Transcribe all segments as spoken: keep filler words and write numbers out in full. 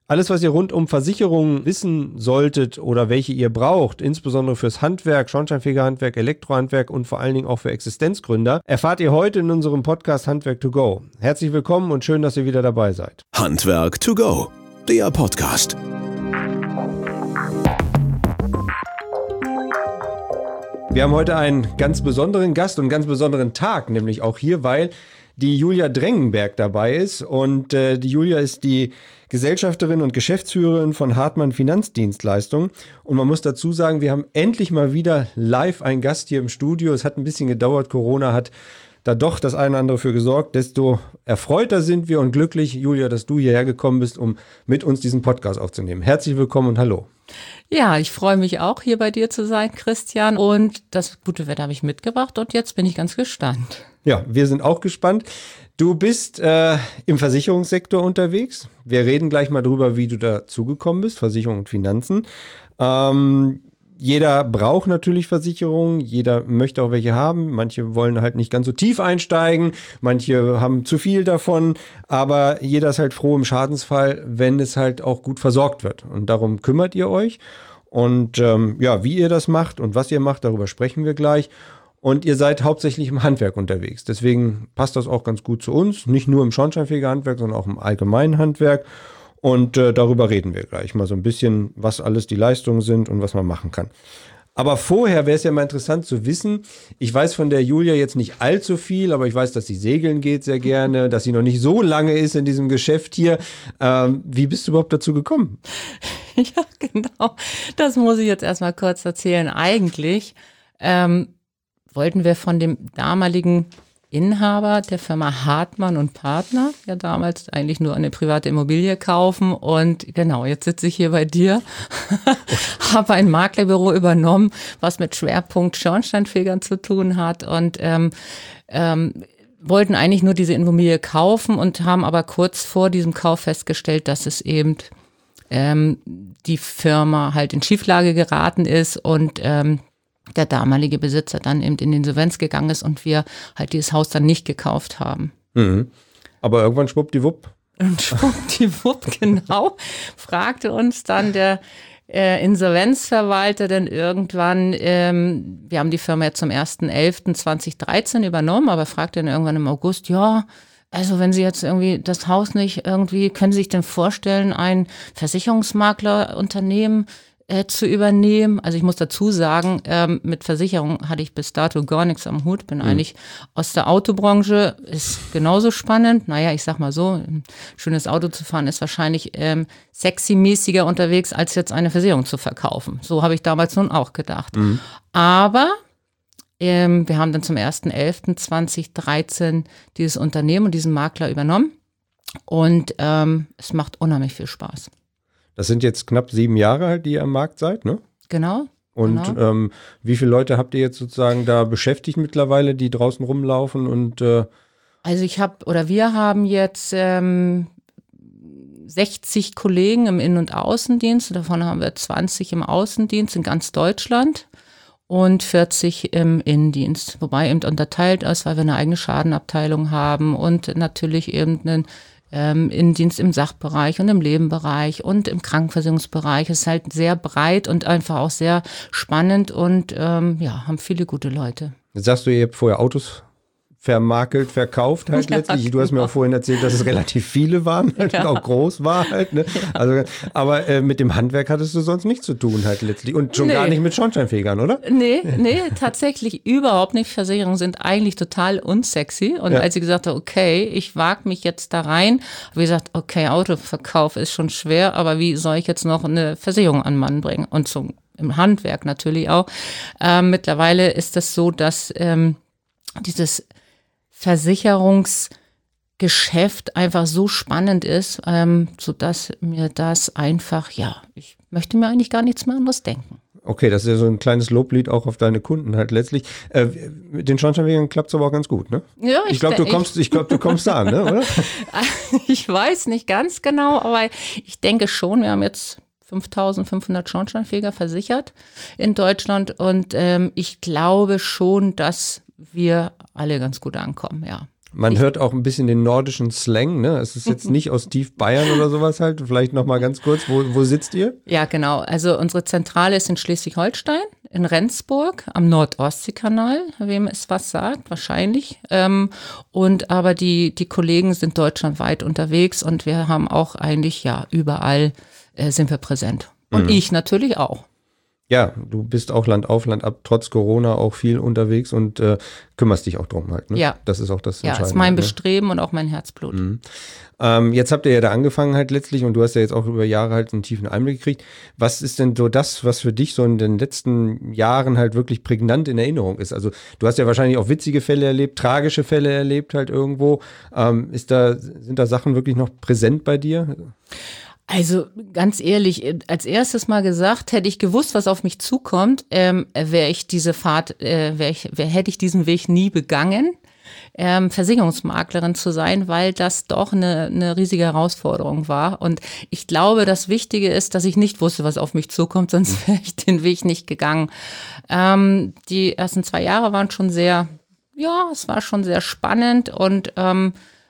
Alles, was ihr rund um Versicherungen wissen solltet oder welche ihr braucht, insbesondere fürs Handwerk, Schornsteinfegerhandwerk, Elektrohandwerk und vor allen Dingen auch für Existenzgründer, erfahrt ihr heute in unserem Podcast Handwerk to go. Herzlich willkommen und schön, dass ihr wieder dabei seid. Handwerk to go, der Podcast. Wir haben heute einen ganz besonderen Gast und einen ganz besonderen Tag, nämlich auch hier, weil die Julia Drengenberg dabei ist. Und äh, die Julia ist die Gesellschafterin und Geschäftsführerin von Hartmann Finanzdienstleistungen. Und man muss dazu sagen, wir haben endlich mal wieder live einen Gast hier im Studio. Es hat ein bisschen gedauert, Corona hat da doch das eine oder andere für gesorgt. Desto erfreuter sind wir und glücklich, Julia, dass du hierher gekommen bist, um mit uns diesen Podcast aufzunehmen. Herzlich willkommen und hallo. Ja, ich freue mich auch, hier bei dir zu sein, Christian. Und das gute Wetter habe ich mitgebracht und jetzt bin ich ganz gespannt. Ja, wir sind auch gespannt. Du bist äh, im Versicherungssektor unterwegs. Wir reden gleich mal drüber, wie du dazugekommen bist, Versicherung und Finanzen. Ähm, jeder braucht natürlich Versicherungen, jeder möchte auch welche haben. Manche wollen halt nicht ganz so tief einsteigen, manche haben zu viel davon, aber jeder ist halt froh im Schadensfall, wenn es halt auch gut versorgt wird. Und darum kümmert ihr euch. Und ähm, ja, wie ihr das macht und was ihr macht, darüber sprechen wir gleich. Und ihr seid hauptsächlich im Handwerk unterwegs. Deswegen passt das auch ganz gut zu uns. Nicht nur im Schornsteinfegerhandwerk, sondern auch im allgemeinen Handwerk. Und äh, darüber reden wir gleich mal so ein bisschen, was alles die Leistungen sind und was man machen kann. Aber vorher wäre es ja mal interessant zu wissen, ich weiß von der Julia jetzt nicht allzu viel, aber ich weiß, dass sie segeln geht sehr gerne, dass sie noch nicht so lange ist in diesem Geschäft hier. Ähm, wie bist du überhaupt dazu gekommen? Ja, genau. Das muss ich jetzt erstmal kurz erzählen. Eigentlich ähm, wollten wir von dem damaligen Inhaber der Firma Hartmann und Partner, ja damals eigentlich nur eine private Immobilie kaufen und genau, jetzt sitze ich hier bei dir, habe ein Maklerbüro übernommen, was mit Schwerpunkt Schornsteinfegern zu tun hat und ähm, ähm, wollten eigentlich nur diese Immobilie kaufen und haben aber kurz vor diesem Kauf festgestellt, dass es eben ähm, die Firma halt in Schieflage geraten ist und ähm, der damalige Besitzer dann eben in Insolvenz gegangen ist und wir halt dieses Haus dann nicht gekauft haben. Mhm. Aber irgendwann schwuppdiwupp. Und schwuppdiwupp, genau, fragte uns dann der äh, Insolvenzverwalter dann irgendwann, ähm, wir haben die Firma jetzt zum ersten elften zweitausenddreizehn übernommen, aber fragte dann irgendwann im August, ja, also wenn Sie jetzt irgendwie das Haus nicht irgendwie, können Sie sich denn vorstellen, ein Versicherungsmaklerunternehmen Äh, zu übernehmen. Also ich muss dazu sagen, ähm, mit Versicherung hatte ich bis dato gar nichts am Hut. Bin mhm. eigentlich aus der Autobranche, ist genauso spannend. Naja, ich sag mal so, ein schönes Auto zu fahren ist wahrscheinlich ähm, sexy-mäßiger unterwegs, als jetzt eine Versicherung zu verkaufen. So habe ich damals nun auch gedacht. Mhm. Aber ähm, wir haben dann zum ersten elften zweitausenddreizehn dieses Unternehmen und diesen Makler übernommen. Und ähm, es macht unheimlich viel Spaß. Das sind jetzt knapp sieben Jahre halt, die ihr am Markt seid, ne? Genau. Und genau. Ähm, wie viele Leute habt ihr jetzt sozusagen da beschäftigt mittlerweile, die draußen rumlaufen und äh Also ich habe, oder wir haben jetzt ähm, sechzig Kollegen im Innen- und Außendienst, davon haben wir zwanzig im Außendienst in ganz Deutschland und vierzig im Innendienst, wobei eben unterteilt ist, weil wir eine eigene Schadenabteilung haben und natürlich eben einen Ähm, Innendienst im Sachbereich und im Lebenbereich und im Krankenversicherungsbereich. Es ist halt sehr breit und einfach auch sehr spannend und ähm, ja, haben viele gute Leute. Jetzt sagst du, ihr habt vorher Autos vermakelt, verkauft halt ja, letztlich. Du hast mir auch vorhin erzählt, dass es relativ viele waren halt ja. und auch groß war halt. Ne? Ja. Also, aber äh, mit dem Handwerk hattest du sonst nichts zu tun halt letztlich und schon nee. gar nicht mit Schornsteinfegern, oder? Nee, nee, tatsächlich überhaupt nicht. Versicherungen sind eigentlich total unsexy und ja. als ich gesagt habe, okay, ich wage mich jetzt da rein, habe ich gesagt, okay, Autoverkauf ist schon schwer, aber wie soll ich jetzt noch eine Versicherung an Mann bringen? Und zum, im Handwerk natürlich auch. Ähm, mittlerweile ist das so, dass ähm, dieses Versicherungsgeschäft einfach so spannend ist, ähm, sodass mir das einfach, ja, ich möchte mir eigentlich gar nichts mehr anderes denken. Okay, das ist ja so ein kleines Loblied auch auf deine Kunden halt letztlich. Äh, mit den Schornsteinfegern klappt es aber auch ganz gut, ne? Ja, ich, ich glaube, du kommst, ich glaube, du kommst da an, ne, oder? Ich weiß nicht ganz genau, aber ich denke schon, wir haben jetzt fünftausendfünfhundert Schornsteinfeger versichert in Deutschland und ähm, ich glaube schon, dass wir alle ganz gut ankommen, ja. Man ich, hört auch ein bisschen den nordischen Slang, ne? Es ist jetzt nicht aus tief Bayern oder sowas halt. Vielleicht nochmal ganz kurz, wo, wo sitzt ihr? Ja, genau. Also unsere Zentrale ist in Schleswig-Holstein, in Rendsburg, am Nord-Ostsee-Kanal, wem es was sagt, wahrscheinlich. Ähm, und aber die, die Kollegen sind deutschlandweit unterwegs und wir haben auch eigentlich, ja, überall äh, sind wir präsent. Und mhm. ich natürlich auch. Ja, du bist auch Land auf, Land ab, trotz Corona auch viel unterwegs und äh, kümmerst dich auch drum halt. Ne? Ja. Das ist auch das Entscheidende. Ja, ist mein ne? Bestreben und auch mein Herzblut. Mhm. Ähm, jetzt habt ihr ja da angefangen halt letztlich und du hast ja jetzt auch über Jahre halt einen tiefen Einblick gekriegt. Was ist denn so das, was für dich so in den letzten Jahren halt wirklich prägnant in Erinnerung ist? Also du hast ja wahrscheinlich auch witzige Fälle erlebt, tragische Fälle erlebt halt irgendwo. Ähm, ist da, sind da Sachen wirklich noch präsent bei dir? Also ganz ehrlich, als erstes mal gesagt, hätte ich gewusst, was auf mich zukommt, ähm, wäre ich diese Fahrt, äh, wäre ich, wär, hätte ich diesen Weg nie begangen, ähm, Versicherungsmaklerin zu sein, weil das doch eine, eine riesige Herausforderung war. Und ich glaube, das Wichtige ist, dass ich nicht wusste, was auf mich zukommt, sonst wäre ich den Weg nicht gegangen. Ähm, die ersten zwei Jahre waren schon sehr, ja, es war schon sehr spannend und ähm,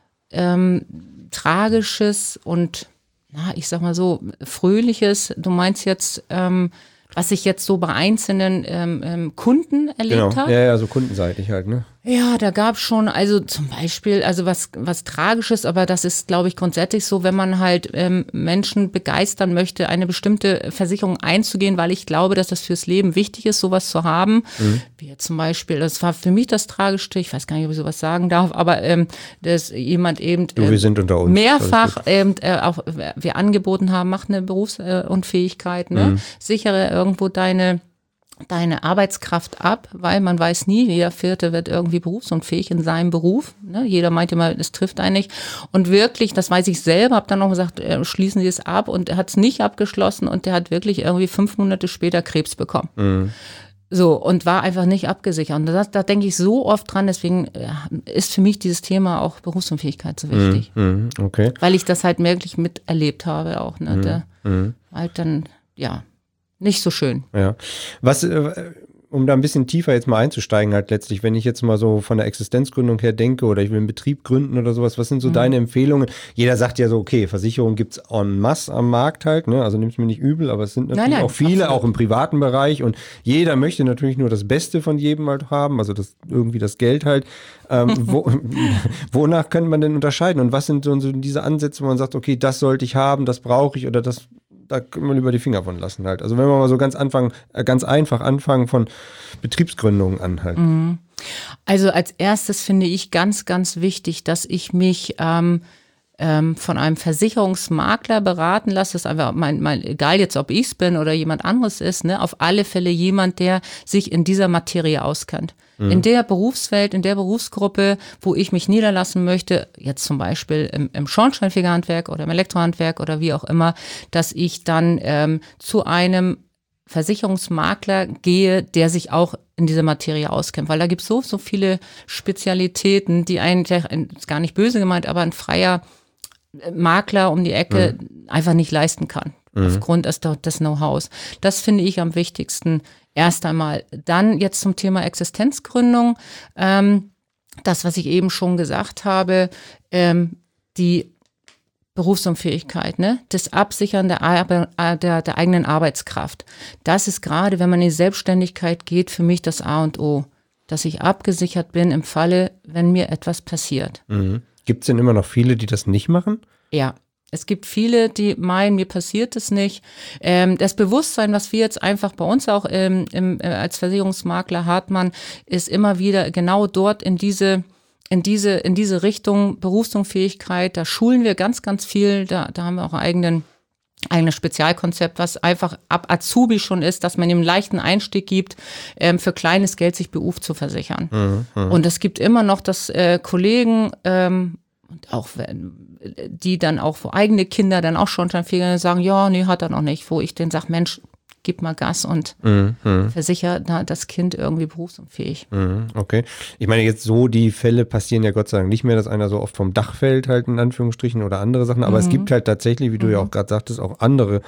ähm, tragisches und na, ich sag mal so, Fröhliches. Du meinst jetzt, ähm, was ich jetzt so bei einzelnen ähm, ähm, Kunden erlebt genau. habe? Ja, ja, so kundenseitig halt, ne? Ja, da gab es schon, also zum Beispiel, also was was Tragisches, aber das ist, glaube ich, grundsätzlich so, wenn man halt ähm, Menschen begeistern möchte, eine bestimmte Versicherung einzugehen, weil ich glaube, dass das fürs Leben wichtig ist, sowas zu haben. Mhm. Wie jetzt zum Beispiel, das war für mich das Tragischste, ich weiß gar nicht, ob ich sowas sagen darf, aber ähm, dass jemand eben du, wir sind unter uns. mehrfach ähm, äh, auch wir angeboten haben, mach eine Berufsunfähigkeit, ne? Mhm. Sichere irgendwo deine deine Arbeitskraft ab, weil man weiß nie, jeder Vierte wird irgendwie berufsunfähig in seinem Beruf. Ne? Jeder meint immer, es trifft einen nicht. Und wirklich, das weiß ich selber, habe dann noch gesagt, äh, schließen Sie es ab. Und er hat es nicht abgeschlossen und der hat wirklich irgendwie fünf Monate später Krebs bekommen. Mhm. So, und war einfach nicht abgesichert. Und das, da denke ich so oft dran, deswegen ja, ist für mich dieses Thema auch Berufsunfähigkeit so wichtig. Mhm. Okay. Weil ich das halt wirklich miterlebt habe auch. Ne? Mhm. Der, mhm. halt dann, ja, nicht so schön. Ja. Was, äh, um da ein bisschen tiefer jetzt mal einzusteigen halt letztlich, wenn ich jetzt mal so von der Existenzgründung her denke oder ich will einen Betrieb gründen oder sowas, was sind so mhm. deine Empfehlungen? Jeder sagt ja so, okay, Versicherung gibt's en masse am Markt halt, ne? Also nimm's mir nicht übel, aber es sind natürlich nein, nein, auch viele, absolut. Auch im privaten Bereich und jeder möchte natürlich nur das Beste von jedem halt haben, also das irgendwie das Geld halt. Ähm, wo, wonach könnte man denn unterscheiden und was sind so, so diese Ansätze, wo man sagt, okay, das sollte ich haben, das brauche ich oder das da können wir lieber die Finger von lassen halt. Also wenn wir mal so ganz anfangen, ganz einfach anfangen von Betriebsgründungen an halt. Also als erstes finde ich ganz, ganz wichtig, dass ich mich ähm, ähm, von einem Versicherungsmakler beraten lasse. Das ist einfach, mein, mein, egal jetzt, ob ich es bin oder jemand anderes ist, ne, auf alle Fälle jemand, der sich in dieser Materie auskennt. Mhm. In der Berufswelt, in der Berufsgruppe, wo ich mich niederlassen möchte, jetzt zum Beispiel im, im Schornsteinfegerhandwerk oder im Elektrohandwerk oder wie auch immer, dass ich dann ähm, zu einem Versicherungsmakler gehe, der sich auch in dieser Materie auskennt. Weil da gibt es so, so viele Spezialitäten, die eigentlich, ist gar nicht böse gemeint, aber ein freier Makler um die Ecke mhm. einfach nicht leisten kann. Mhm. Aufgrund des, des Know-hows. Das finde ich am wichtigsten. Erst einmal. Dann jetzt zum Thema Existenzgründung. Ähm, das, was ich eben schon gesagt habe, ähm, die Berufsunfähigkeit, ne? Das Absichern der, Arbe- der, der eigenen Arbeitskraft. Das ist gerade, wenn man in die Selbstständigkeit geht, für mich das A und O. Dass ich abgesichert bin im Falle, wenn mir etwas passiert. Mhm. Gibt es denn immer noch viele, die das nicht machen? Ja. Es gibt viele, die meinen, mir passiert es nicht. Ähm, das Bewusstsein, was wir jetzt einfach bei uns auch ähm, im, äh, als Versicherungsmakler Hartmann, ist immer wieder genau dort in diese in diese in diese Richtung Berufsunfähigkeit. Da schulen wir ganz, ganz viel. Da, da haben wir auch einen eigenen eigenes Spezialkonzept, was einfach ab Azubi schon ist, dass man ihm einen leichten Einstieg gibt, ähm, für kleines Geld sich B U F zu versichern. Mhm, mh. Und es gibt immer noch, dass äh, Kollegen ähm, und auch wenn, die dann auch für eigene Kinder dann auch schon sagen, ja, nee, hat er noch nicht, wo ich denen sage, Mensch, gib mal Gas und mhm. versicher na, das Kind irgendwie berufsunfähig. Mhm, okay. Ich meine jetzt so, die Fälle passieren ja Gott sei Dank nicht mehr, dass einer so oft vom Dach fällt halt in Anführungsstrichen oder andere Sachen, aber mhm. es gibt halt tatsächlich, wie du mhm. ja auch gerade sagtest, auch andere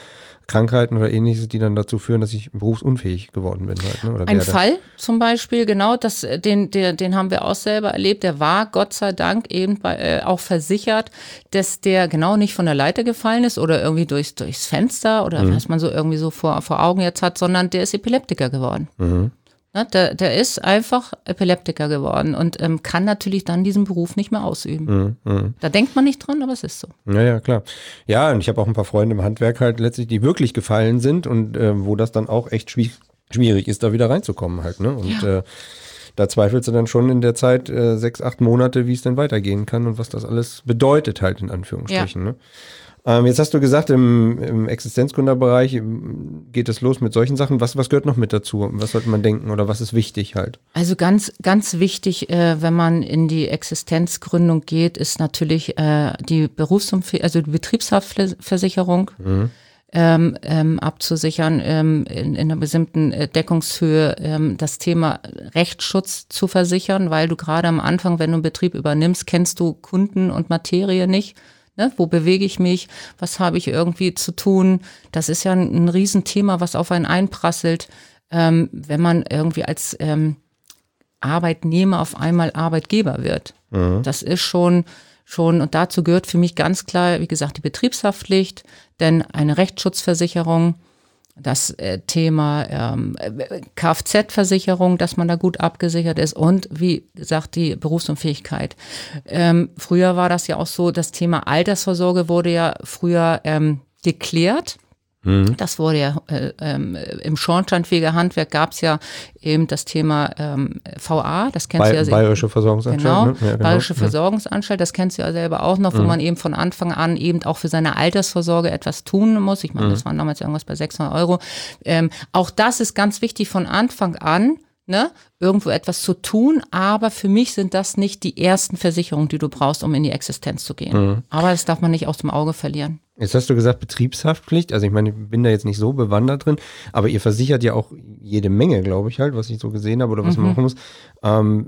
Krankheiten oder ähnliches, die dann dazu führen, dass ich berufsunfähig geworden bin. Halt, ne? Oder Ein werde. Fall zum Beispiel, genau, das, den, den, den haben wir auch selber erlebt. Der war Gott sei Dank eben bei, äh, auch versichert, dass der genau nicht von der Leiter gefallen ist oder irgendwie durchs, durchs Fenster oder mhm. was man so irgendwie so vor, vor Augen jetzt hat, sondern der ist Epileptiker geworden. Mhm. Ne, der, der ist einfach Epileptiker geworden und ähm, kann natürlich dann diesen Beruf nicht mehr ausüben. Mm, mm. Da denkt man nicht dran, aber es ist so. Ja, ja, klar. Ja, und ich habe auch ein paar Freunde im Handwerk halt letztlich, die wirklich gefallen sind und äh, wo das dann auch echt schwierig, schwierig ist, da wieder reinzukommen halt. Ne? Und ja. äh, da zweifelst du dann schon in der Zeit äh, sechs, acht Monate, wie es denn weitergehen kann und was das alles bedeutet halt in Anführungsstrichen. Ja. Ne? Ähm, jetzt hast du gesagt, im, im Existenzgründerbereich geht es los mit solchen Sachen. Was, was gehört noch mit dazu? Was sollte man denken oder was ist wichtig halt? Also ganz, ganz wichtig, äh, wenn man in die Existenzgründung geht, ist natürlich äh, die Berufsunfähigkeit, also die Betriebshaftversicherung mhm. ähm, ähm, abzusichern ähm, in, in einer bestimmten äh, Deckungshöhe, ähm, das Thema Rechtsschutz zu versichern, weil du gerade am Anfang, wenn du einen Betrieb übernimmst, kennst du Kunden und Materie nicht. Ne, wo bewege ich mich? Was habe ich irgendwie zu tun? Das ist ja ein, ein Riesenthema, was auf einen einprasselt, ähm, wenn man irgendwie als ähm, Arbeitnehmer auf einmal Arbeitgeber wird. Mhm. Das ist schon, schon, und dazu gehört für mich ganz klar, wie gesagt, die Betriebshaftpflicht, denn eine Rechtsschutzversicherung, das äh, Thema ähm, Kfz-Versicherung, dass man da gut abgesichert ist und wie gesagt die Berufsunfähigkeit. Ähm, früher war das ja auch so, das Thema Altersvorsorge wurde ja früher ähm, geklärt. Mhm. Das wurde ja äh, ähm, im Schornsteinfegerhandwerk gab es ja eben das Thema ähm, V A, das kennst Be- du ja selber. Bayerische Versorgungsanstalt. Genau, ne? ja, genau. Bayerische ja. Versorgungsanstalt, das kennst du ja selber auch noch, wo mhm. man eben von Anfang an eben auch für seine Altersvorsorge etwas tun muss. Ich meine, mhm. das waren damals irgendwas bei sechshundert Euro. Ähm, auch das ist ganz wichtig von Anfang an, ne, irgendwo etwas zu tun, aber für mich sind das nicht die ersten Versicherungen, die du brauchst, um in die Existenz zu gehen. Mhm. Aber das darf man nicht aus dem Auge verlieren. Jetzt hast du gesagt Betriebshaftpflicht, also ich meine, ich bin da jetzt nicht so bewandert drin, aber ihr versichert ja auch jede Menge, glaube ich halt, was ich so gesehen habe oder was mhm. man machen muss. Ähm,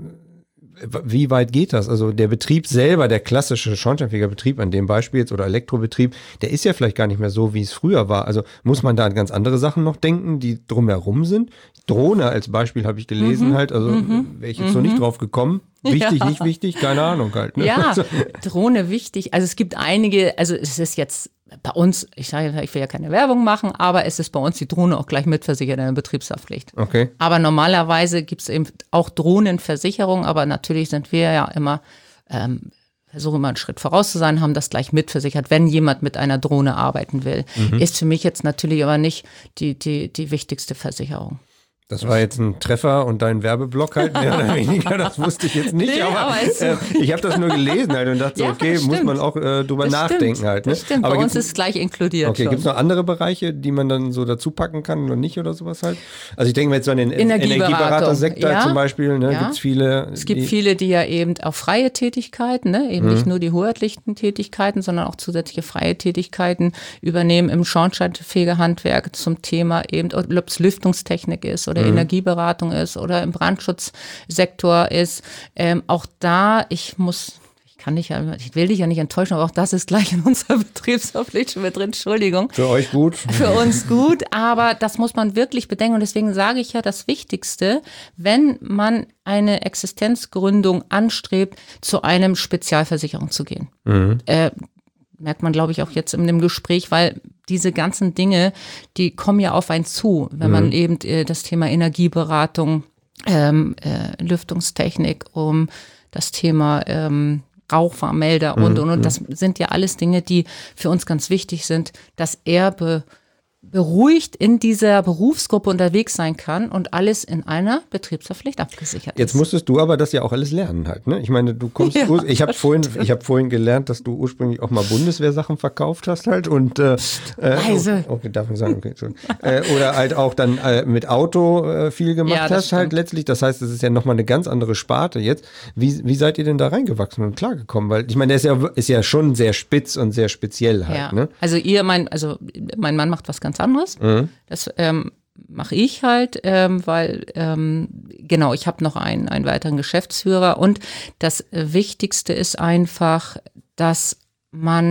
wie weit geht das? Also der Betrieb selber, der klassische Schornsteinfegerbetrieb an dem Beispiel jetzt oder Elektrobetrieb, der ist ja vielleicht gar nicht mehr so, wie es früher war. Also muss man da an ganz andere Sachen noch denken, die drumherum sind? Drohne als Beispiel habe ich gelesen mhm. halt, also mhm. wäre ich jetzt mhm. noch nicht drauf gekommen. Wichtig, ja. nicht wichtig, keine Ahnung halt. Ne? Ja, Drohne wichtig. Also es gibt einige, also es ist jetzt bei uns, ich sage, ich will ja keine Werbung machen, aber es ist bei uns die Drohne auch gleich mitversichert in der Betriebshaftpflicht. Okay. Aber normalerweise gibt es eben auch Drohnenversicherung, aber natürlich sind wir ja immer, ähm, versuchen immer einen Schritt voraus zu sein, haben das gleich mitversichert, wenn jemand mit einer Drohne arbeiten will. Mhm. Ist für mich jetzt natürlich aber nicht die, die, die wichtigste Versicherung. Das war jetzt ein Treffer und dein Werbeblock halt mehr oder weniger, das wusste ich jetzt nicht, nee, aber, aber äh, ich habe das nur gelesen halt und dachte, ja, okay, muss man auch äh, drüber das nachdenken stimmt, halt. Ne? Das stimmt, aber bei uns ist es gleich inkludiert. Okay, gibt es noch andere Bereiche, die man dann so dazu packen kann oder nicht oder sowas halt? Also ich denke mir jetzt so an den Energieberatersektor ja, zum Beispiel, ne, ja. gibt es viele. Es gibt die, viele, die ja eben auch freie Tätigkeiten, ne, eben mhm. nicht nur die hoheitlichen Tätigkeiten, sondern auch zusätzliche freie Tätigkeiten übernehmen im Schornsteinfegerhandwerk zum Thema eben, ob es Lüftungstechnik ist oder mhm. Energieberatung ist oder im Brandschutzsektor ist. Ähm, auch da, ich muss, ich kann dich ja, ich will dich ja nicht enttäuschen, aber auch das ist gleich in unserer Betriebshaftpflicht schon mit drin, Entschuldigung. Für euch gut. Für uns gut, aber das muss man wirklich bedenken und deswegen sage ich ja, das Wichtigste, wenn man eine Existenzgründung anstrebt, zu einem Spezialversicherung zu gehen. Mhm. Äh, merkt man, glaube ich, auch jetzt in dem Gespräch, weil diese ganzen Dinge, die kommen ja auf einen zu, wenn mhm. man eben äh, das Thema Energieberatung, ähm, äh, Lüftungstechnik, um das Thema ähm, Rauchwarnmelder und, mhm. und, und. Das sind ja alles Dinge, die für uns ganz wichtig sind, dass er be- beruhigt in dieser Berufsgruppe unterwegs sein kann und alles in einer Betriebshaftpflicht abgesichert ist. Jetzt musstest du aber das ja auch alles lernen halt, ne? Ich meine, du kommst, ja, ur- ich habe vorhin, ich habe vorhin gelernt, dass du ursprünglich auch mal Bundeswehrsachen verkauft hast halt und äh, Leise. Okay, darf ich sagen, okay, schon. äh, oder halt auch dann äh, mit Auto äh, viel gemacht ja, hast halt letztlich. Das heißt, es ist ja nochmal eine ganz andere Sparte jetzt. Wie, wie seid ihr denn da reingewachsen und klargekommen? Weil ich meine, der ist ja, ist ja schon sehr spitz und sehr speziell halt, ja. ne? Also ihr, mein, also mein Mann macht was ganz anderes. Mhm. Das ähm, mache ich halt, ähm, weil ähm, genau, ich habe noch einen, einen weiteren Geschäftsführer und das Wichtigste ist einfach, dass man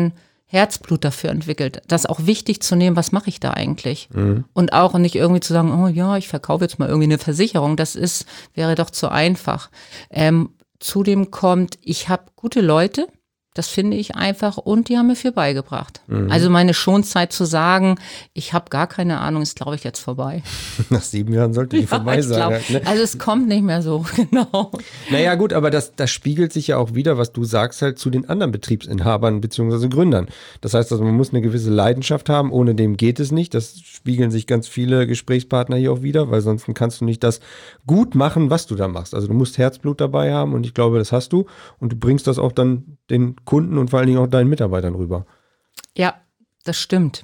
Herzblut dafür entwickelt, das auch wichtig zu nehmen, was mache ich da eigentlich? Mhm. Und auch nicht irgendwie zu sagen, oh ja, ich verkaufe jetzt mal irgendwie eine Versicherung, das ist, wäre doch zu einfach. Ähm, zudem kommt, ich habe gute Leute, das finde ich einfach, und die haben mir viel beigebracht. Mhm. Also meine Schonzeit zu sagen, ich habe gar keine Ahnung, ist, glaube ich, jetzt vorbei. Nach sieben Jahren sollte die ja, vorbei sein. Glaub, halt, ne? Also es kommt nicht mehr so, genau. Naja gut, aber das, das spiegelt sich ja auch wieder, was du sagst, halt zu den anderen Betriebsinhabern bzw. Gründern. Das heißt, also man muss eine gewisse Leidenschaft haben, ohne dem geht es nicht. Das spiegeln sich ganz viele Gesprächspartner hier auch wieder, weil sonst kannst du nicht das gut machen, was du da machst. Also du musst Herzblut dabei haben und ich glaube, das hast du und du bringst das auch dann den Kunden und vor allen Dingen auch deinen Mitarbeitern rüber. Ja, das stimmt.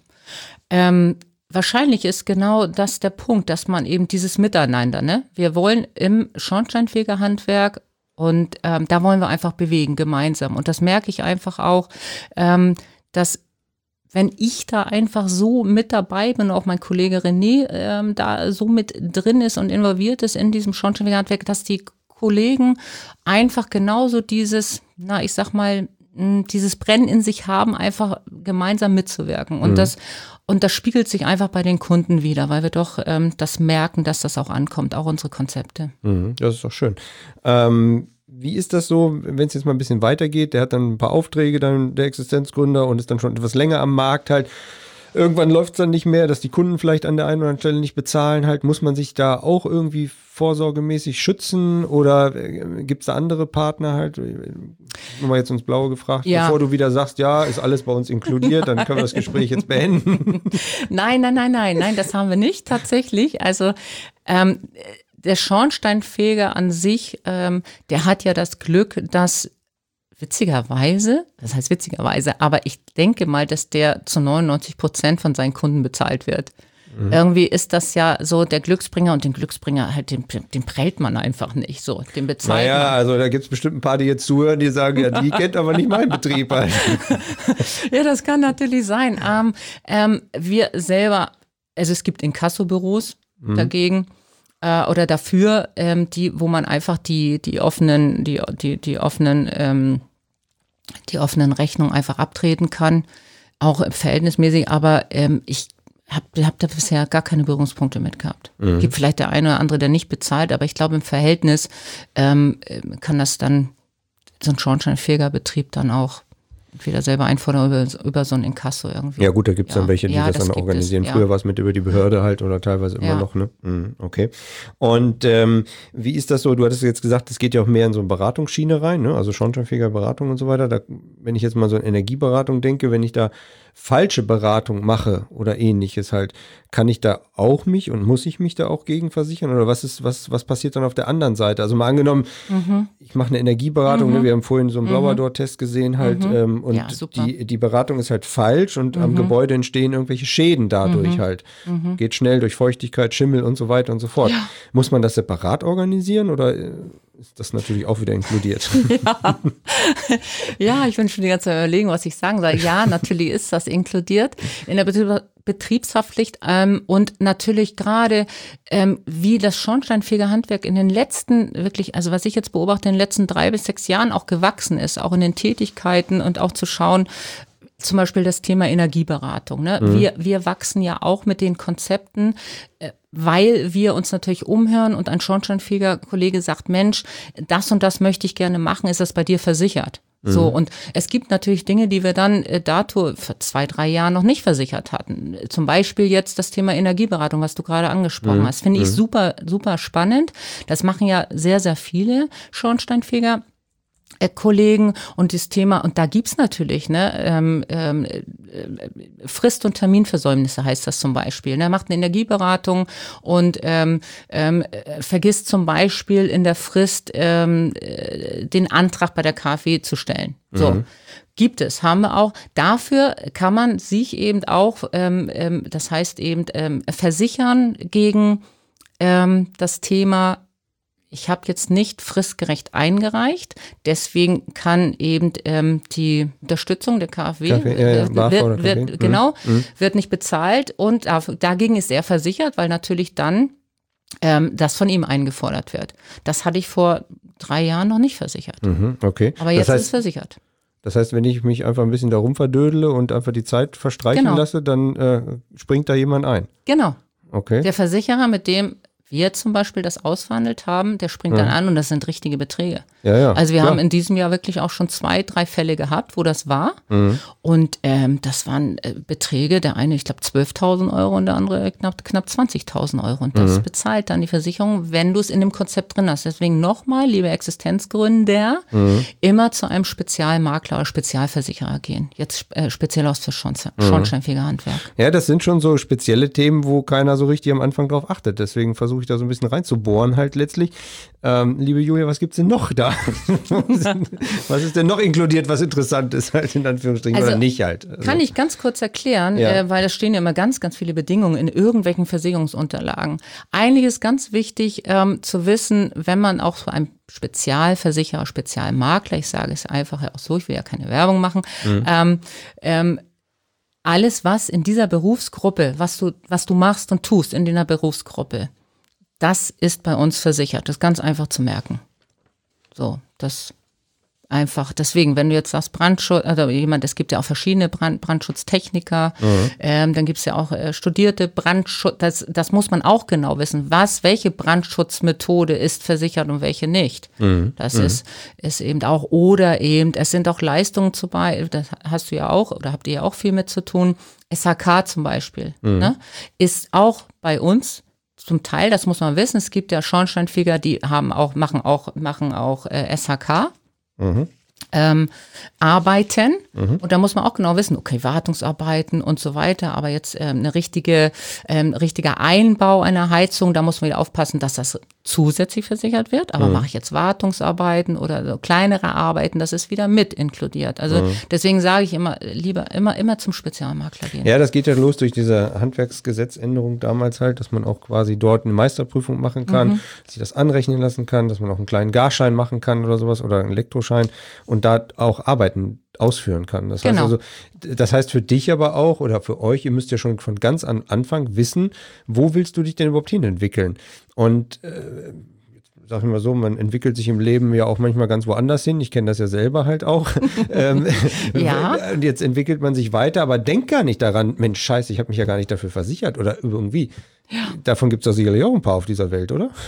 Ähm, wahrscheinlich ist genau das der Punkt, dass man eben dieses Miteinander, ne? Wir wollen im Schornsteinfegerhandwerk und ähm, da wollen wir einfach bewegen, gemeinsam. Und das merke ich einfach auch, ähm, dass wenn ich da einfach so mit dabei bin, auch mein Kollege René ähm, da so mit drin ist und involviert ist in diesem Schornsteinfegerhandwerk, dass die Kollegen einfach genauso dieses, na, ich sag mal, dieses Brennen in sich haben, einfach gemeinsam mitzuwirken. Und, mhm. das, und das spiegelt sich einfach bei den Kunden wieder, weil wir doch ähm, das merken, dass das auch ankommt, auch unsere Konzepte. Mhm, das ist doch schön. Ähm, wie ist das so, wenn es jetzt mal ein bisschen weitergeht? Der hat dann ein paar Aufträge, dann der Existenzgründer und ist dann schon etwas länger am Markt halt. Irgendwann läuft es dann nicht mehr, dass die Kunden vielleicht an der einen oder anderen Stelle nicht bezahlen halt. Muss man sich da auch irgendwie vorsorgemäßig schützen oder gibt es da andere Partner halt? Nur mal jetzt ins Blaue gefragt, ja. Bevor du wieder sagst, ja, ist alles bei uns inkludiert, dann können wir das Gespräch jetzt beenden. Nein, nein, nein, nein, nein, das haben wir nicht tatsächlich. Also ähm, der Schornsteinfeger an sich, ähm, der hat ja das Glück, dass witzigerweise, das heißt witzigerweise, aber ich denke mal, dass der zu neunundneunzig Prozent von seinen Kunden bezahlt wird. Mhm. Irgendwie ist das ja so der Glücksbringer und den Glücksbringer halt, den, den prellt man einfach nicht so, den bezahlt naja, man. also da gibt es bestimmt ein paar, die jetzt zuhören, die sagen, ja, die kennt aber nicht meinen Betrieb halt. Ja, das kann natürlich sein. Ähm, ähm, wir selber, also es gibt Inkassobüros mhm. dagegen, oder dafür, ähm, die, wo man einfach die, die offenen, die, die, die offenen, ähm, die offenen Rechnungen einfach abtreten kann, auch verhältnismäßig, aber ähm, ich habe hab da bisher gar keine Berührungspunkte mit gehabt. Mhm. Gibt vielleicht der eine oder andere, der nicht bezahlt, aber ich glaube im Verhältnis ähm, kann das dann, so ein Schornsteinfegerbetrieb dann auch entweder selber einfordern oder über, über so ein Inkasso irgendwie. Ja gut, da gibt es ja. dann welche, die ja, das, das dann organisieren. Es, ja. Früher war es mit über die Behörde halt oder teilweise immer ja. noch, ne? Mhm, okay. Und ähm, wie ist das so, du hattest jetzt gesagt, es geht ja auch mehr in so eine Beratungsschiene rein, ne? Also Schornsteinfegerberatung und so weiter. Da, wenn ich jetzt mal so an Energieberatung denke, wenn ich da falsche Beratung mache oder ähnliches halt, kann ich da auch mich und muss ich mich da auch gegen versichern oder was ist, was, was passiert dann auf der anderen Seite? Also mal angenommen, mhm. ich mache eine Energieberatung, mhm. ne? Wir haben vorhin so einen Blauer-Door-Test gesehen halt mhm. ähm, und ja, die, die Beratung ist halt falsch und mhm. am Gebäude entstehen irgendwelche Schäden dadurch mhm. halt. Mhm. Geht schnell durch Feuchtigkeit, Schimmel und so weiter und so fort. Ja. Muss man das separat organisieren oder ist das natürlich auch wieder inkludiert? Ja, ja, ich bin schon die ganze Zeit überlegen, was ich sagen soll. Ja, natürlich ist das inkludiert in der Betrieb- Betriebshaftpflicht ähm, und natürlich gerade ähm, wie das Schornsteinfegerhandwerk in den letzten, wirklich, also was ich jetzt beobachte, in den letzten drei bis sechs Jahren auch gewachsen ist, auch in den Tätigkeiten und auch zu schauen, zum Beispiel das Thema Energieberatung. Ne? Mhm. Wir, wir wachsen ja auch mit den Konzepten, äh, weil wir uns natürlich umhören und ein Schornsteinfeger-Kollege sagt, Mensch, das und das möchte ich gerne machen, ist das bei dir versichert? Mhm. So, und es gibt natürlich Dinge, die wir dann äh, dato vor zwei, drei Jahren noch nicht versichert hatten. Zum Beispiel jetzt das Thema Energieberatung, was du gerade angesprochen mhm. hast. Finde ich mhm. super, super spannend. Das machen ja sehr, sehr viele Schornsteinfeger. Kollegen und das Thema, und da gibt's natürlich, ne, ähm, ähm, Frist- und Terminversäumnisse heißt das zum Beispiel. Ne, macht eine Energieberatung und ähm, ähm, vergisst zum Beispiel in der Frist ähm, den Antrag bei der KfW zu stellen. So. Mhm. Gibt es, haben wir auch. Dafür kann man sich eben auch, ähm, ähm, das heißt eben ähm, versichern gegen ähm, das Thema, ich habe jetzt nicht fristgerecht eingereicht, deswegen kann eben ähm, die Unterstützung der KfW, KfW ja, ja, wird, wird, wird, mhm. genau, mhm. wird nicht bezahlt und dagegen ist er versichert, weil natürlich dann ähm, das von ihm eingefordert wird. Das hatte ich vor drei Jahren noch nicht versichert. Mhm, okay. Aber jetzt das heißt, ist es versichert. Das heißt, wenn ich mich einfach ein bisschen darum verdödele und einfach die Zeit verstreichen Genau. lasse, dann äh, springt da jemand ein. Genau. Okay. Der Versicherer, mit dem wir zum Beispiel das ausverhandelt haben, der springt dann an und das sind richtige Beträge. Ja, ja, also wir klar. haben in diesem Jahr wirklich auch schon zwei, drei Fälle gehabt, wo das war. Mhm. Und ähm, das waren äh, Beträge, der eine, ich glaube, zwölftausend Euro und der andere knapp, knapp zwanzigtausend Euro. Und das Mhm. bezahlt dann die Versicherung, wenn du es in dem Konzept drin hast. Deswegen nochmal, liebe Existenzgründer, mhm. immer zu einem Spezialmakler oder Spezialversicherer gehen. Jetzt äh, speziell aus für Schornstein, mhm. Schornsteinfegerhandwerk. Ja, das sind schon so spezielle Themen, wo keiner so richtig am Anfang drauf achtet. Deswegen versuche ich da so ein bisschen reinzubohren halt letztlich. Ähm, liebe Julia, was gibt's denn noch da? Was ist denn noch inkludiert, was interessant ist halt in Anführungsstrichen also, oder nicht halt? Also. Kann ich ganz kurz erklären, Ja. äh, weil da stehen ja immer ganz, ganz viele Bedingungen in irgendwelchen Versicherungsunterlagen. Eigentlich ist ganz wichtig ähm, zu wissen, wenn man auch so ein Spezialversicherer, Spezialmakler, ich sage es einfach auch so, ich will ja keine Werbung machen, mhm. ähm, ähm, alles, was in dieser Berufsgruppe, was du, was du machst und tust in dieser Berufsgruppe, das ist bei uns versichert. Das ist ganz einfach zu merken. So, das einfach, deswegen, wenn du jetzt sagst Brandschutz, also jemand, es gibt ja auch verschiedene Brand, Brandschutztechniker, mhm. ähm, dann gibt es ja auch äh, studierte Brandschutz, das, das muss man auch genau wissen, was, welche Brandschutzmethode ist versichert und welche nicht. Mhm. Das mhm. ist, ist eben auch, oder eben, es sind auch Leistungen zu bei, das hast du ja auch, oder habt ihr ja auch viel mit zu tun, S H K zum Beispiel, mhm. ne, ist auch bei uns zum Teil, das muss man wissen, es gibt ja Schornsteinfeger, die haben auch, machen auch, machen auch äh, S H K. Mhm. Ähm, arbeiten mhm. und da muss man auch genau wissen, okay, Wartungsarbeiten und so weiter, aber jetzt ähm, eine richtige, ähm, richtiger Einbau einer Heizung, da muss man wieder aufpassen, dass das zusätzlich versichert wird, aber mhm. mache ich jetzt Wartungsarbeiten oder so kleinere Arbeiten, das ist wieder mit inkludiert. Also mhm. deswegen sage ich immer, lieber immer, immer zum Spezialmakler gehen. Ja, das geht ja los durch diese Handwerksgesetzänderung damals halt, dass man auch quasi dort eine Meisterprüfung machen kann, mhm. sich das anrechnen lassen kann, dass man auch einen kleinen Garschein machen kann oder sowas oder einen Elektroschein und da auch Arbeiten ausführen kann. Das genau. heißt also, das heißt für dich aber auch oder für euch, ihr müsst ja schon von ganz am Anfang wissen, wo willst du dich denn überhaupt hin entwickeln? Und äh, sag ich mal so, man entwickelt sich im Leben ja auch manchmal ganz woanders hin. Ich kenne das ja selber halt auch. ähm, ja. Und jetzt entwickelt man sich weiter, aber denkt gar nicht daran, Mensch, scheiße, ich habe mich ja gar nicht dafür versichert oder irgendwie. Ja. Davon gibt es doch sicherlich auch ein paar auf dieser Welt, oder?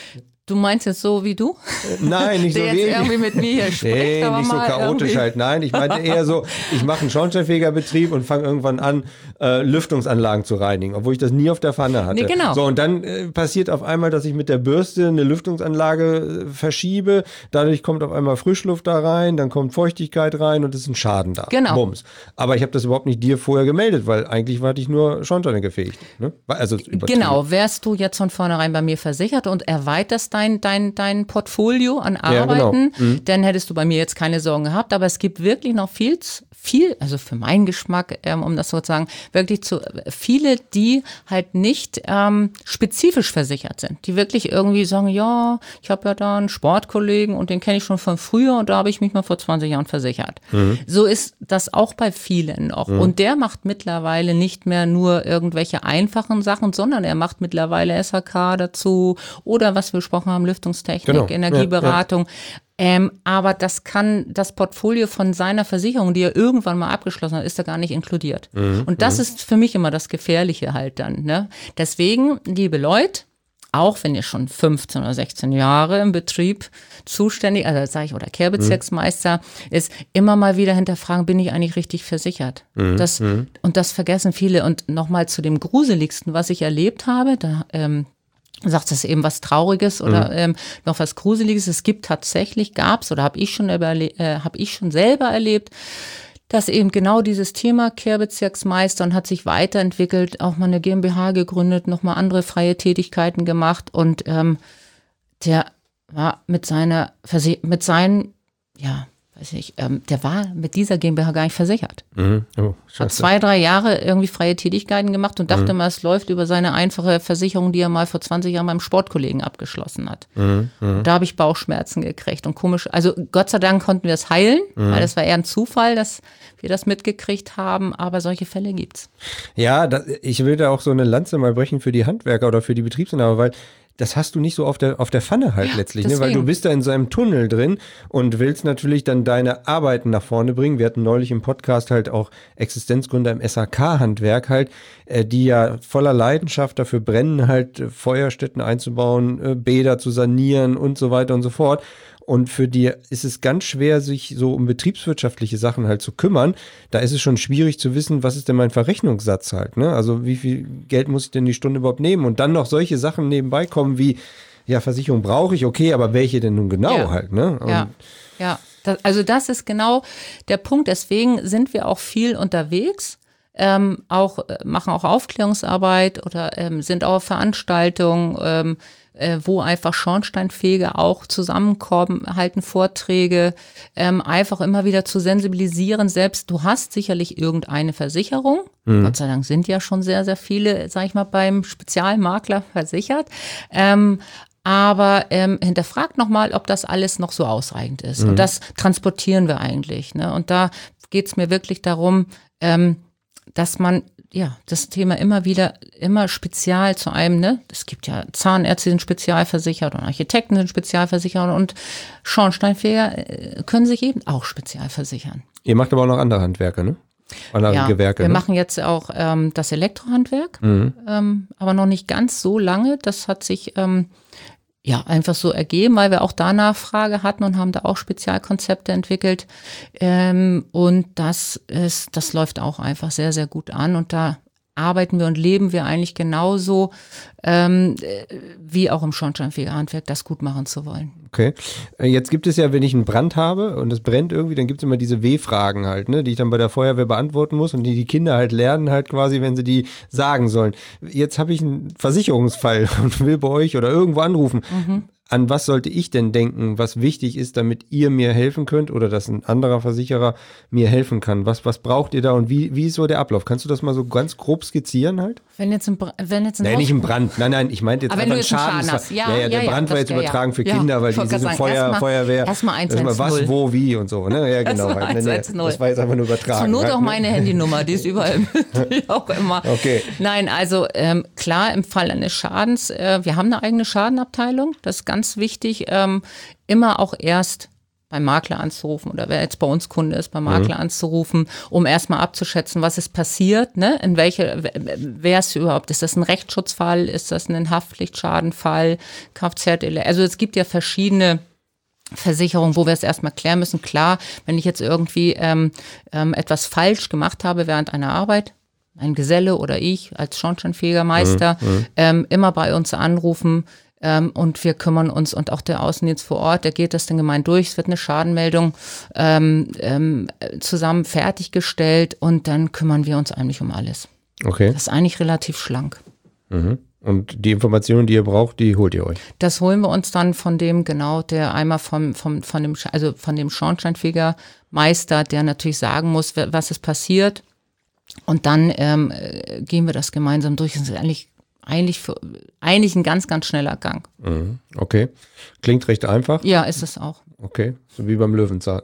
Du meinst jetzt so wie du? Nein, nicht so der wie jetzt irgendwie mit mir hier spricht. Nee, aber nicht so mal chaotisch irgendwie. halt. Nein, ich meinte eher so, ich mache einen Schornsteinfegerbetrieb und fange irgendwann an, äh, Lüftungsanlagen zu reinigen, obwohl ich das nie auf der Pfanne hatte. Nee, genau. So, und dann äh, passiert auf einmal, dass ich mit der Bürste eine Lüftungsanlage äh, verschiebe. Dadurch kommt auf einmal Frischluft da rein, dann kommt Feuchtigkeit rein und es ist ein Schaden da. Genau. Bums. Aber ich habe das überhaupt nicht dir vorher gemeldet, weil eigentlich war ich nur Schornsteine gefegt. Ne? Also genau, wärst du jetzt von vornherein bei mir versichert und erweiterst dein, dein, dein Portfolio an Arbeiten, ja, genau. mhm. dann hättest du bei mir jetzt keine Sorgen gehabt. Aber es gibt wirklich noch viel, viel, also für meinen Geschmack, ähm, um das so zu sagen, wirklich zu viele, die halt nicht ähm, spezifisch versichert sind. Die wirklich irgendwie sagen, ja, ich habe ja da einen Sportkollegen und den kenne ich schon von früher und da habe ich mich mal vor zwanzig Jahren versichert. Mhm. So ist das auch bei vielen noch. Mhm. Und der macht mittlerweile nicht mehr nur irgendwelche einfachen Sachen, sondern er macht mittlerweile S H K dazu oder was wir besprochen haben, Lüftungstechnik, genau. Energieberatung. Ja, ja. Ähm, aber das kann das Portfolio von seiner Versicherung, die er irgendwann mal abgeschlossen hat, ist da gar nicht inkludiert. Mhm, und das mhm. ist für mich immer das Gefährliche halt dann. Ne? Deswegen, liebe Leute, auch wenn ihr schon fünfzehn oder sechzehn Jahre im Betrieb zuständig, also sage ich, oder Kehrbezirksmeister, mhm. ist immer mal wieder hinterfragen, bin ich eigentlich richtig versichert? Mhm. Das, mhm. Und das vergessen viele. Und nochmal zu dem Gruseligsten, was ich erlebt habe, da ähm, sagt das eben was Trauriges oder mhm. ähm, noch was Gruseliges. Es gibt tatsächlich, gab's oder habe ich schon überle- äh, habe ich schon selber erlebt, dass eben genau dieses Thema Kehrbezirksmeister und hat sich weiterentwickelt, auch mal eine GmbH gegründet, nochmal andere freie Tätigkeiten gemacht und ähm, der war mit seiner, Verse- mit seinen, ja, weiß ich, ähm, der war mit dieser GmbH gar nicht versichert. Mhm. Oh, hat zwei, drei Jahre irgendwie freie Tätigkeiten gemacht und dachte mhm. mal, es läuft über seine einfache Versicherung, die er mal vor zwanzig Jahren beim Sportkollegen abgeschlossen hat. Mhm. Mhm. Da habe ich Bauchschmerzen gekriegt und komisch, also Gott sei Dank konnten wir es heilen, mhm. weil das war eher ein Zufall, dass wir das mitgekriegt haben, aber solche Fälle gibt's. Ja, das, ich will da auch so eine Lanze mal brechen für die Handwerker oder für die Betriebsinhaber, weil das hast du nicht so auf der, auf der Pfanne halt Ja, letztlich, ne? Weil du deswegen. bist da in so einem Tunnel drin und willst natürlich dann deine Arbeiten nach vorne bringen. Wir hatten neulich im Podcast halt auch Existenzgründer im S H K-Handwerk halt, äh, die ja voller Leidenschaft dafür brennen, halt äh, Feuerstätten einzubauen, äh, Bäder zu sanieren und so weiter und so fort. Und für die ist es ganz schwer, sich so um betriebswirtschaftliche Sachen halt zu kümmern. Da ist es schon schwierig zu wissen, was ist denn mein Verrechnungssatz halt, ne? Also wie viel Geld muss ich denn die Stunde überhaupt nehmen? Und dann noch solche Sachen nebenbei kommen wie, ja, Versicherung brauche ich, okay, aber welche denn nun genau Ja. halt, ne? Und Ja, ja. Das, also das ist genau der Punkt. Deswegen sind wir auch viel unterwegs, ähm, auch äh, machen auch Aufklärungsarbeit oder ähm, sind auch auf Veranstaltungen, ähm, äh, wo einfach Schornsteinfeger auch zusammenkommen, halten Vorträge, ähm, einfach immer wieder zu sensibilisieren. Selbst du hast sicherlich irgendeine Versicherung. Gott sei Dank sind ja schon sehr, sehr viele, sag ich mal, beim Spezialmakler versichert. Ähm, Aber ähm, hinterfragt nochmal, ob das alles noch so ausreichend ist. Und das transportieren wir eigentlich. Ne? Und da geht es mir wirklich darum, ähm, dass man ja das Thema immer wieder, immer spezial zu einem, ne? Es gibt ja Zahnärzte, die sind spezialversichert und Architekten sind spezialversichert und Schornsteinfeger äh, können sich eben auch spezialversichern. ihr macht aber auch noch andere Handwerke, ne? Andere Ja, Gewerke, wir ne? machen jetzt auch ähm, das Elektrohandwerk, Mhm. ähm, aber noch nicht ganz so lange. Das hat sich ähm, ja einfach so ergeben, weil wir auch da Nachfrage hatten und haben da auch Spezialkonzepte entwickelt. Ähm, und das ist, das läuft auch einfach sehr, sehr gut an. Und da arbeiten wir und leben wir eigentlich genauso ähm, äh, wie auch im Schornsteinfegerhandwerk, das gut machen zu wollen. Okay. Äh, Jetzt gibt es ja, wenn ich einen Brand habe und es brennt irgendwie, dann gibt es immer diese W-Fragen halt, ne, die ich dann bei der Feuerwehr beantworten muss und die die Kinder halt lernen halt quasi, wenn sie die sagen sollen. Jetzt habe ich einen Versicherungsfall und will bei euch oder irgendwo anrufen. An was sollte ich denn denken, was wichtig ist, damit ihr mir helfen könnt oder dass ein anderer Versicherer mir helfen kann? Was, was braucht ihr da und wie, wie ist so der Ablauf? Kannst du das mal so ganz grob skizzieren halt? Wenn jetzt ein, Bra- wenn jetzt ein Nein, Haus- nicht im Brand. Nein, nein, ich meinte jetzt Aber wenn einfach du jetzt einen Schadens- Schaden hast. Ja, ja, ja, der ja, ja, Brand war das jetzt wär- übertragen für ja. Kinder, weil Ich die wollte sind gerade Feuer, sagen, erst mal- Feuerwehr. erst mal eins das ist eins was, null. wo, wie und so. Ne? Ja, genau. Erst mal Halt. Nee, eins nee, eins null. das war jetzt einfach nur übertragen. Zur Not halt, auch ne? meine Handynummer, die ist überall, wie auch immer. Okay. Nein, also ähm, klar, im Fall eines Schadens, äh, wir haben eine eigene Schadenabteilung, das ist ganz wichtig, ähm, immer auch erst beim Makler anzurufen oder wer jetzt bei uns Kunde ist, beim Makler Mhm. anzurufen, um erstmal abzuschätzen, was ist passiert, ne? In welche, wer ist überhaupt, ist das ein Rechtsschutzfall, ist das ein Haftpflichtschadenfall, Kfz, also es gibt ja verschiedene Versicherung, wo wir es erstmal klären müssen. Klar, wenn ich jetzt irgendwie ähm, ähm, etwas falsch gemacht habe während einer Arbeit, ein Geselle oder ich als Schornsteinfegermeister, Mhm. ähm, immer bei uns anrufen ähm, und wir kümmern uns und auch der Außendienst vor Ort, der geht das dann gemein durch. Es wird eine Schadenmeldung ähm, ähm, zusammen fertiggestellt und dann kümmern wir uns eigentlich um alles. Okay. Das ist eigentlich relativ schlank. Mhm. Und die Informationen, die ihr braucht, die holt ihr euch. Das holen wir uns dann von dem, genau, der einmal vom, vom, von dem, Sch- also von dem Schornsteinfegermeister, der natürlich sagen muss, wer- was ist passiert. Und dann ähm, äh, gehen wir das gemeinsam durch. Das ist eigentlich, eigentlich, für, eigentlich ein ganz, ganz schneller Gang. Mhm. Okay. Klingt recht einfach. Ja, ist es auch. Okay. So wie beim Löwenzahn.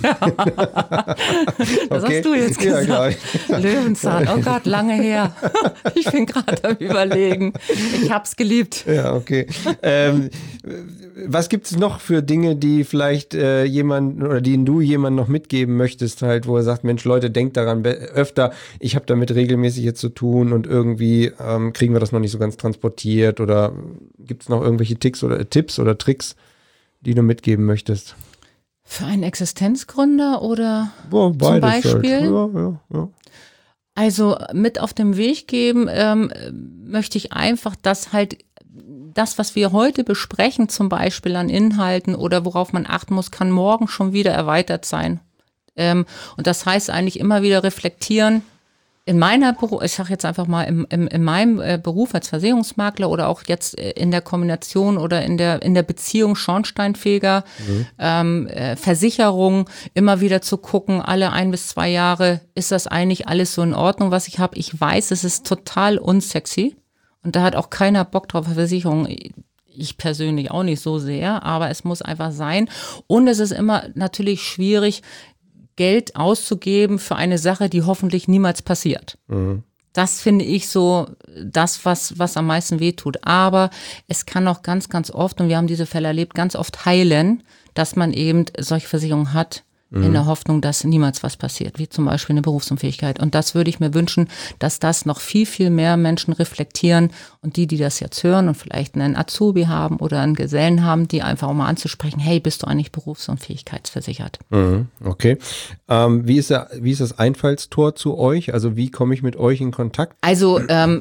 Das Okay. hast du jetzt Ja, gesagt. klar. Löwenzahn, oh Gott, lange her. Ich bin gerade am Überlegen. Ich hab's geliebt. Ja, okay. ähm, was gibt es noch für Dinge, die vielleicht äh, jemand oder denen du jemand noch mitgeben möchtest, halt, wo er sagt, Mensch, Leute, denkt daran be- öfter, ich habe damit regelmäßig jetzt zu tun und irgendwie ähm, kriegen wir das noch nicht so ganz transportiert oder gibt es noch irgendwelche Ticks oder Tipps oder Tricks, die du mitgeben möchtest? Für einen Existenzgründer oder Boah, zum beides Beispiel? Halt. Ja, ja, ja. Also mit auf den Weg geben ähm, möchte ich einfach, dass halt das, was wir heute besprechen, zum Beispiel an Inhalten oder worauf man achten muss, kann morgen schon wieder erweitert sein. Ähm, und das heißt eigentlich immer wieder reflektieren. In meiner Beruf, ich sage jetzt einfach mal, im, im, in meinem äh, Beruf als Versicherungsmakler oder auch jetzt äh, in der Kombination oder in der, in der Beziehung Schornsteinfeger, Mhm. ähm, äh, Versicherung, immer wieder zu gucken, alle ein bis zwei Jahre, ist das eigentlich alles so in Ordnung, was ich habe? Ich weiß, es ist total unsexy und da hat auch keiner Bock drauf, Versicherung. Ich persönlich auch nicht so sehr, aber es muss einfach sein. Und es ist immer natürlich schwierig, Geld auszugeben für eine Sache, die hoffentlich niemals passiert. Mhm. das finde ich so das, was, was am meisten wehtut. Aber es kann auch ganz, ganz oft, und wir haben diese Fälle erlebt, ganz oft heilen, dass man eben solche Versicherungen hat, mhm. in der Hoffnung, dass niemals was passiert, wie zum Beispiel eine Berufsunfähigkeit. Und das würde ich mir wünschen, dass das noch viel, viel mehr Menschen reflektieren und die, die das jetzt hören und vielleicht einen Azubi haben oder einen Gesellen haben, die einfach auch mal anzusprechen, hey, bist du eigentlich berufsunfähigkeitsversichert? Mhm. Okay. Ähm, wie ist der, wie ist das Einfallstor zu euch? Also wie komme ich mit euch in Kontakt? Also ähm,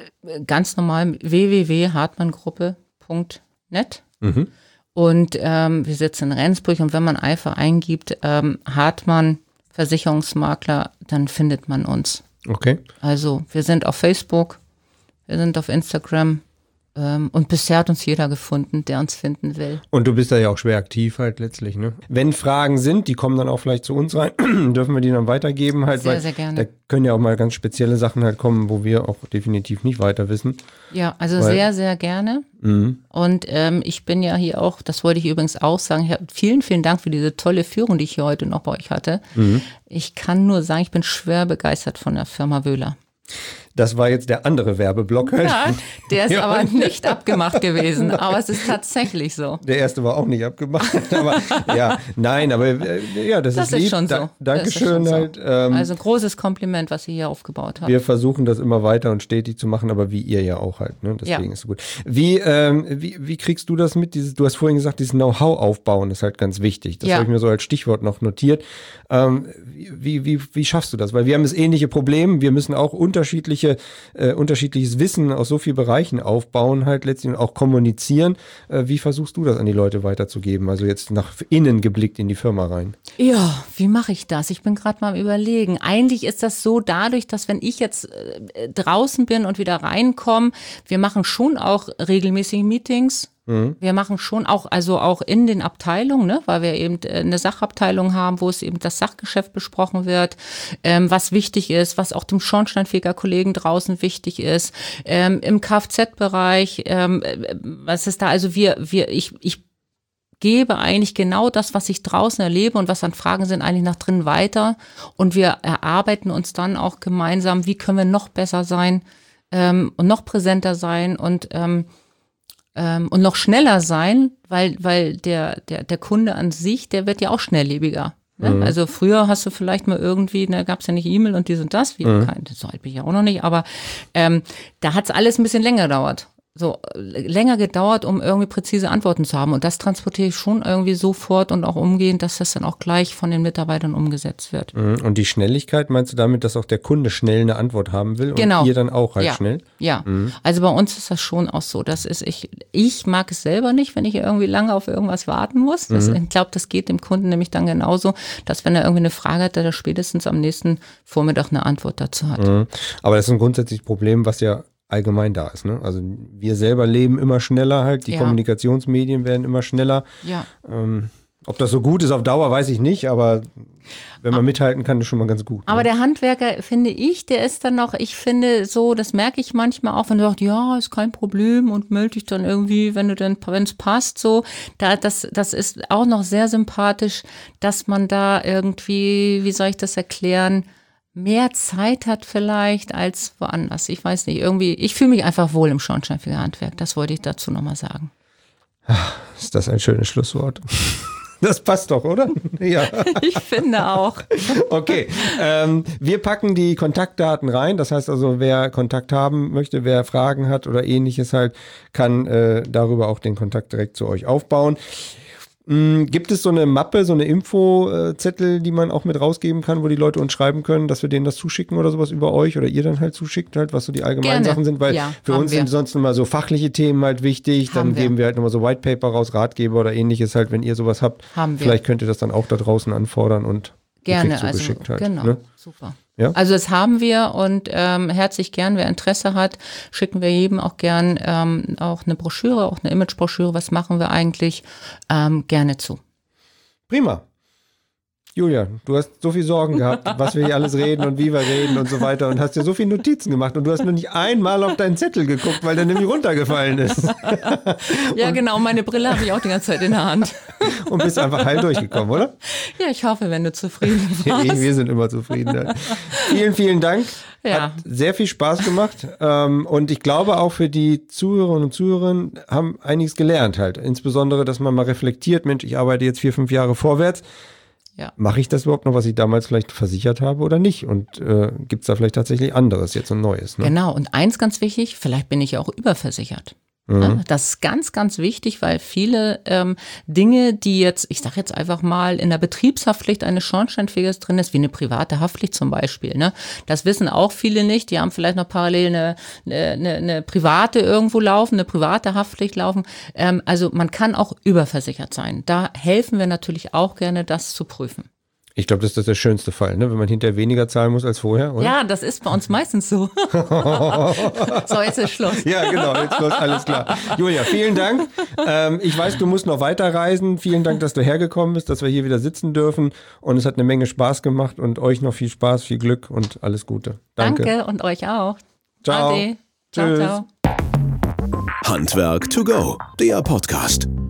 ganz normal w w w punkt hartmanngruppe punkt net. Mhm. Und ähm, wir sitzen in Rendsburg und wenn man einfach eingibt, ähm, Hartmann Versicherungsmakler, dann findet man uns. Okay. Also wir sind auf Facebook, wir sind auf Instagram ähm, und bisher hat uns jeder gefunden, der uns finden will. Und du bist da ja auch schwer aktiv halt letztlich, ne? Wenn Fragen sind, die kommen dann auch vielleicht zu uns rein, dürfen wir die dann weitergeben halt. Sehr, weil sehr gerne. Da können ja auch mal ganz spezielle Sachen halt kommen, wo wir auch definitiv nicht weiter wissen. Ja, also weil, sehr, sehr gerne. Mhm. Und ähm, ich bin ja hier auch, das wollte ich übrigens auch sagen, ich hab, vielen, vielen Dank für diese tolle Führung, die ich hier heute noch bei euch hatte. Mhm. Ich kann nur sagen, ich bin schwer begeistert von der Firma Wöhler. Das war jetzt der andere Werbeblock halt. Ja, der ist ja. aber nicht abgemacht gewesen, aber es ist tatsächlich so. Der erste war auch nicht abgemacht, aber ja, nein, aber äh, ja, das, das ist lieb. Ist schon so. Da, Dankeschön so. halt. Ähm, also großes Kompliment, was ihr hier aufgebaut habt. Wir versuchen das immer weiter und stetig zu machen, aber wie ihr ja auch halt, ne? Deswegen ja. ist es gut. Wie, ähm, wie, wie kriegst du das mit? Dieses, du hast vorhin gesagt, dieses Know-how aufbauen ist halt ganz wichtig. Das ja. habe ich mir so als Stichwort noch notiert. Ähm, wie, wie, wie schaffst du das? Weil wir haben das ähnliche Problem. Wir müssen auch unterschiedliche Äh, unterschiedliches Wissen aus so vielen Bereichen aufbauen, halt letztlich und auch kommunizieren. Äh, wie versuchst du das an die Leute weiterzugeben? Also jetzt nach innen geblickt in die Firma rein. Ja, wie mache ich das? Ich bin gerade mal am Überlegen. Eigentlich ist das so dadurch, dass wenn ich jetzt äh, draußen bin und wieder reinkomme, wir machen schon auch regelmäßig Meetings. Wir machen schon auch, also auch in den Abteilungen, ne, weil wir eben eine Sachabteilung haben, wo es eben das Sachgeschäft besprochen wird, ähm, was wichtig ist, was auch dem Schornsteinfeger-Kollegen draußen wichtig ist, ähm, im Kfz-Bereich, ähm, was ist da, also wir, wir, ich, ich gebe eigentlich genau das, was ich draußen erlebe und was an Fragen sind, eigentlich nach drin weiter und wir erarbeiten uns dann auch gemeinsam, wie können wir noch besser sein ähm, und noch präsenter sein und ähm, und noch schneller sein, weil, weil der, der, der Kunde an sich, der wird ja auch schnelllebiger. Ne? Mhm. Also früher hast du vielleicht mal irgendwie, da gab es ja nicht E-Mail und dies und das, wie mhm. kein, so alt bin ich ja auch noch nicht, aber ähm, da hat es alles ein bisschen länger gedauert. So länger gedauert, um irgendwie präzise Antworten zu haben. Und das transportiere ich schon irgendwie sofort und auch umgehend, dass das dann auch gleich von den Mitarbeitern umgesetzt wird. Und die Schnelligkeit, meinst du damit, dass auch der Kunde schnell eine Antwort haben will und genau. ihr dann auch halt ja. schnell? Ja, mhm. Also bei uns ist das schon auch so. Das ist, ich, ich mag es selber nicht, wenn ich irgendwie lange auf irgendwas warten muss. Das, mhm. Ich glaube, das geht dem Kunden nämlich dann genauso, dass wenn er irgendwie eine Frage hat, der spätestens am nächsten Vormittag eine Antwort dazu hat. Mhm. Aber das ist ein grundsätzliches Problem, was ja allgemein da ist, ne? Also wir selber leben immer schneller halt, die ja. Kommunikationsmedien werden immer schneller. Ja. Ähm, ob das so gut ist auf Dauer, weiß ich nicht, aber wenn man aber, mithalten kann, ist schon mal ganz gut. Aber ne? Der Handwerker, finde ich, der ist dann noch, ich finde so, das merke ich manchmal auch, wenn du sagst, ja, ist kein Problem und melde dich dann irgendwie, wenn du dann, wenn es passt, so, da, das, das ist auch noch sehr sympathisch, dass man da irgendwie, wie soll ich das erklären, mehr Zeit hat vielleicht als woanders. Ich weiß nicht, irgendwie, ich fühle mich einfach wohl im Schornsteinfegerhandwerk. Das wollte ich dazu nochmal sagen. Ist das ein schönes Schlusswort? Das passt doch, oder? Ja. Ich finde auch. Okay, ähm, wir packen die Kontaktdaten rein. Das heißt also, wer Kontakt haben möchte, wer Fragen hat oder ähnliches halt, kann äh, darüber auch den Kontakt direkt zu euch aufbauen. Gibt es so eine Mappe, so eine Infozettel, die man auch mit rausgeben kann, wo die Leute uns schreiben können, dass wir denen das zuschicken oder sowas über euch oder ihr dann halt zuschickt, halt, was so die allgemeinen Gerne. Sachen sind? Weil ja, für uns wir. sind sonst immer so fachliche Themen halt wichtig. Haben dann wir. geben wir halt nochmal so White Paper raus, Ratgeber oder ähnliches halt, wenn ihr sowas habt. Haben wir. Vielleicht könnt ihr das dann auch da draußen anfordern und gerne, also halt, genau, ne? Super. Ja? Also das haben wir und ähm, herzlich gern, wer Interesse hat, schicken wir jedem auch gern ähm, auch eine Broschüre, auch eine Imagebroschüre, was machen wir eigentlich, ähm, gerne zu. Prima. Julia, du hast so viel Sorgen gehabt, was wir hier alles reden und wie wir reden und so weiter und hast dir so viele Notizen gemacht und du hast nur nicht einmal auf deinen Zettel geguckt, weil der nämlich runtergefallen ist. Ja, und genau, meine Brille habe ich auch die ganze Zeit in der Hand. Und bist einfach heil durchgekommen, oder? Ja, ich hoffe, wenn du zufrieden warst. Wir sind immer zufrieden. Vielen, vielen Dank. Ja. Hat sehr viel Spaß gemacht. ähm, und ich glaube auch für die Zuhörerinnen und Zuhörer haben einiges gelernt halt. Insbesondere, dass man mal reflektiert, Mensch, ich arbeite jetzt vier, fünf Jahre vorwärts. Ja. Mache ich das überhaupt noch, was ich damals vielleicht versichert habe oder nicht? Und äh, gibt es da vielleicht tatsächlich anderes, jetzt ein neues? Ne? Genau, und eins ganz wichtig, vielleicht bin ich ja auch überversichert. Mhm. Ja, das ist ganz, ganz wichtig, weil viele ähm, Dinge, die jetzt, ich sage jetzt einfach mal, in der Betriebshaftpflicht eines Schornsteinfegers drin ist, wie eine private Haftpflicht zum Beispiel, ne? Das wissen auch viele nicht. Die haben vielleicht noch parallel eine, eine, eine private irgendwo laufen, eine private Haftpflicht laufen. Ähm, also man kann auch überversichert sein. Da helfen wir natürlich auch gerne, das zu prüfen. Ich glaube, das ist der schönste Fall, ne? Wenn man hinterher weniger zahlen muss als vorher, oder? Ja, das ist bei uns meistens so. So, jetzt ist Schluss. Ja, genau, jetzt Schluss, alles klar. Julia, vielen Dank. Ähm, ich weiß, du musst noch weiterreisen. Vielen Dank, dass du hergekommen bist, dass wir hier wieder sitzen dürfen. Und es hat eine Menge Spaß gemacht und euch noch viel Spaß, viel Glück und alles Gute. Danke. Danke und euch auch. Ciao. Ade. Ciao, Tschüss. ciao. Handwerk to go, der Podcast.